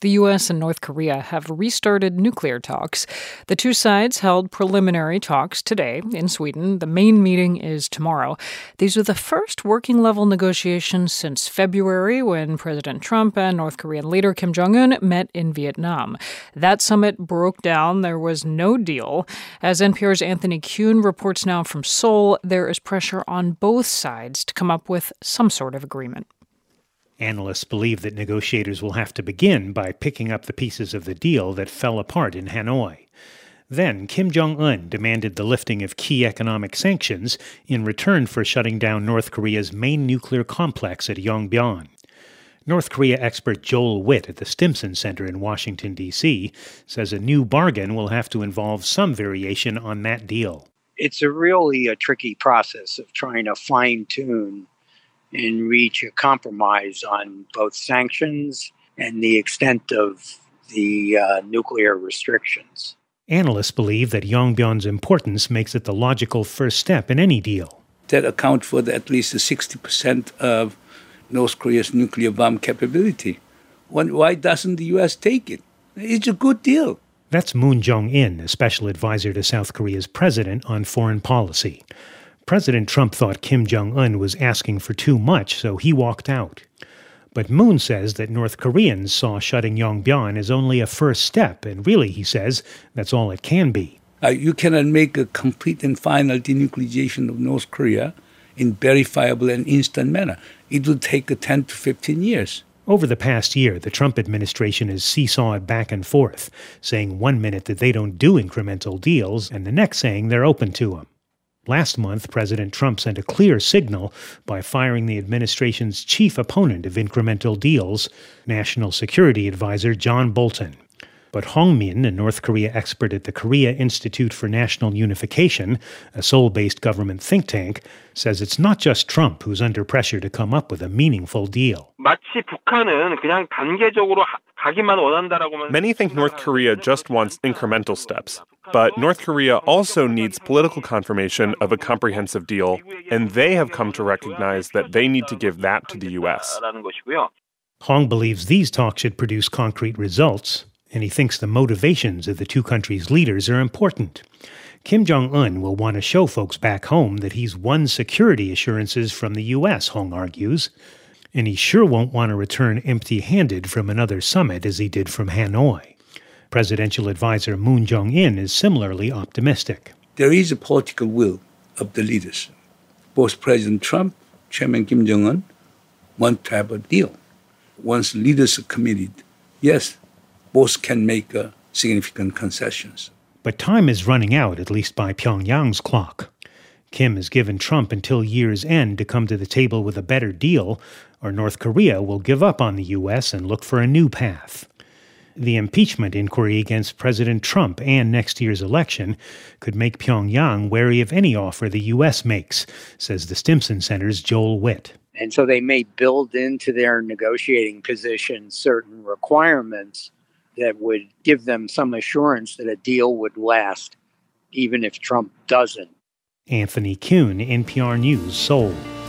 The U.S. and North Korea have restarted nuclear talks. The two sides held preliminary talks today in Sweden. The main meeting is tomorrow. These are the first working-level negotiations since February when President Trump and North Korean leader Kim Jong-un met in Vietnam. That summit broke down. There was no deal. As NPR's Anthony Kuhn reports now from Seoul, there is pressure on both sides to come up with some sort of agreement. Analysts believe that negotiators will have to begin by picking up the pieces of the deal that fell apart in Hanoi. Then Kim Jong-un demanded the lifting of key economic sanctions in return for shutting down North Korea's main nuclear complex at Yongbyon. North Korea expert Joel Witt at the Stimson Center in Washington, D.C., says a new bargain will have to involve some variation on that deal. It's really a tricky process of trying to fine-tune and reach a compromise on both sanctions and the extent of the nuclear restrictions. Analysts believe that Yongbyon's importance makes it the logical first step in any deal. That accounts for at least 60% of North Korea's nuclear bomb capability. Why doesn't the U.S. take it? It's a good deal. That's Moon Jong-in, a special advisor to South Korea's president on foreign policy. President Trump thought Kim Jong-un was asking for too much, so he walked out. But Moon says that North Koreans saw shutting Yongbyon as only a first step, and really, he says, that's all it can be. You cannot make a complete and final denuclearization of North Korea in verifiable and instant manner. It will take 10 to 15 years. Over the past year, the Trump administration has seesawed back and forth, saying one minute that they don't do incremental deals, and the next saying they're open to them. Last month, President Trump sent a clear signal by firing the administration's chief opponent of incremental deals, National Security Advisor John Bolton. But Hong Min, a North Korea expert at the Korea Institute for National Unification, a Seoul-based government think tank, says it's not just Trump who's under pressure to come up with a meaningful deal. Many think North Korea just wants incremental steps. But North Korea also needs political confirmation of a comprehensive deal, and they have come to recognize that they need to give that to the U.S. Hong believes these talks should produce concrete results, and he thinks the motivations of the two countries' leaders are important. Kim Jong-un will want to show folks back home that he's won security assurances from the U.S., Hong argues, and he sure won't want to return empty-handed from another summit as he did from Hanoi. Presidential advisor Moon Jong-in is similarly optimistic. There is a political will of the leaders. Both President Trump, Chairman Kim Jong-un, want to have a deal. Once leaders are committed, yes, both can make significant concessions. But time is running out, at least by Pyongyang's clock. Kim has given Trump until year's end to come to the table with a better deal, or North Korea will give up on the U.S. and look for a new path. The impeachment inquiry against President Trump and next year's election could make Pyongyang wary of any offer the U.S. makes, says the Stimson Center's Joel Witt. And so they may build into their negotiating position certain requirements that would give them some assurance that a deal would last, even if Trump doesn't. Anthony Kuhn, NPR News, Seoul.